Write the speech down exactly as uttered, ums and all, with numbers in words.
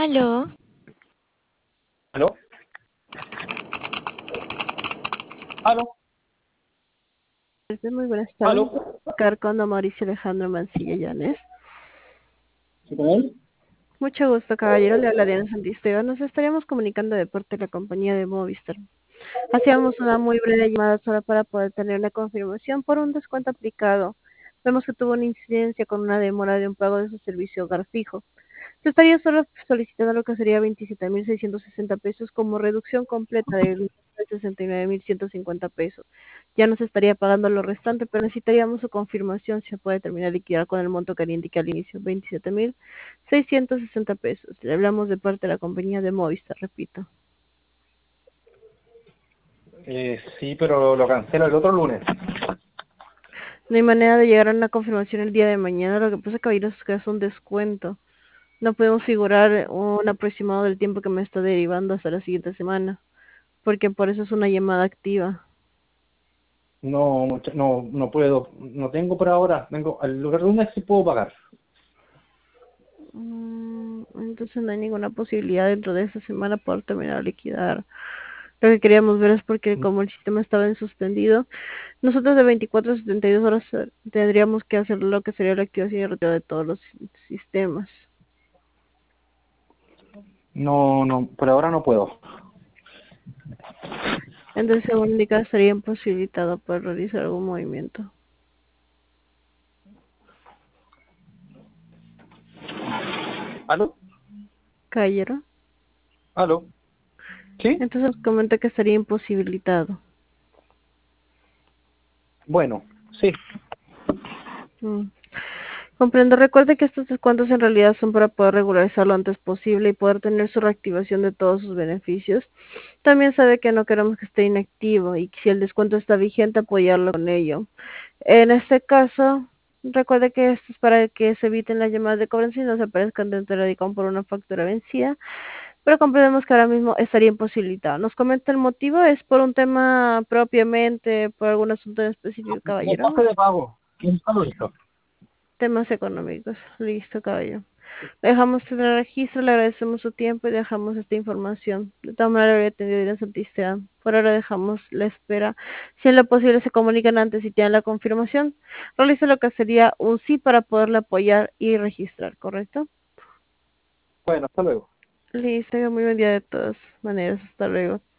Aló, ¿Aló? ¿Aló? muy buenas tardes. ¿Aló? Acá con don Mauricio Alejandro Mancilla Llanes. ¿Sí con él? Mucho gusto, caballero. Le habla Diana Santisteban. Nos estaríamos comunicando de parte de la compañía de Movistar. Hacíamos una muy breve llamada solo para poder tener la confirmación por un descuento aplicado. Vemos que tuvo una incidencia con una demora de un pago de su servicio hogar fijo. Se estaría solo solicitando lo que sería veintisiete mil seiscientos sesenta pesos como reducción completa de sesenta y nueve mil ciento cincuenta pesos. Ya nos estaría pagando lo restante, pero necesitaríamos su confirmación si se puede terminar de liquidar con el monto que le indiqué al inicio, veintisiete mil seiscientos sesenta pesos. Le hablamos de parte de la compañía de Movistar, repito. Eh, sí, pero lo cancelo el otro lunes. No hay manera de llegar a una confirmación el día de mañana. Lo que pasa, caballero, es que es un descuento. No podemos figurar un aproximado del tiempo que me está derivando hasta la siguiente semana, porque por eso es una llamada activa. No, mucha- no, no puedo, no tengo por ahora. Tengo, el lunes sí puedo pagar. Mm, entonces no hay ninguna posibilidad dentro de esta semana poder terminar de liquidar. Lo que queríamos ver es porque como el sistema estaba en suspendido, nosotros de veinticuatro a setenta y dos horas eh, tendríamos que hacer lo que sería la activación y retiro de todos los si- sistemas. No, no, por ahora no puedo. Entonces, según indica, estaría imposibilitado poder realizar algún movimiento. ¿Aló? ¿Caballero? ¿Aló? ¿Sí? Entonces comenta que estaría imposibilitado. Bueno, sí. Mm. Comprendo. Recuerde que estos descuentos en realidad son para poder regularizar lo antes posible y poder tener su reactivación de todos sus beneficios. También sabe que no queremos que esté inactivo y que si el descuento está vigente, apoyarlo con ello. En este caso, recuerde que esto es para que se eviten las llamadas de cobranza y no se aparezcan dentro de Radicom por una factura vencida, pero comprendemos que ahora mismo estaría imposibilitado. Nos comenta el motivo, ¿es por un tema propiamente, por algún asunto en específico, El caballero? pase de pago. ¿Quién está listo? Temas económicos. Listo, caballero. Dejamos tener registro, le agradecemos su tiempo y dejamos esta información. De todas maneras, habría tenido Irene Santisteban. Por ahora dejamos la espera. Si en lo posible se comunican antes y tienen la confirmación, realice lo que sería un sí para poderle apoyar y registrar, ¿correcto? Bueno, hasta luego. Listo, muy buen día de todas maneras. Hasta luego.